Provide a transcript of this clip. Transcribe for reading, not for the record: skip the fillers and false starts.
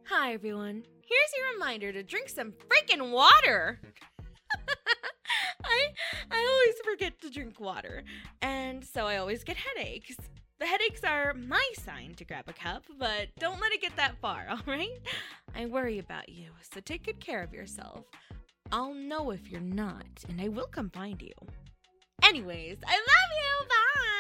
Hi, everyone. Here's your reminder to drink some freaking water. I always forget to drink water, and so I always get headaches. The headaches are my sign to grab a cup, but don't let it get that far, all right? I worry about you, so take good care of yourself. I'll know if you're not, and I will come find you. Anyways, I love you. Bye.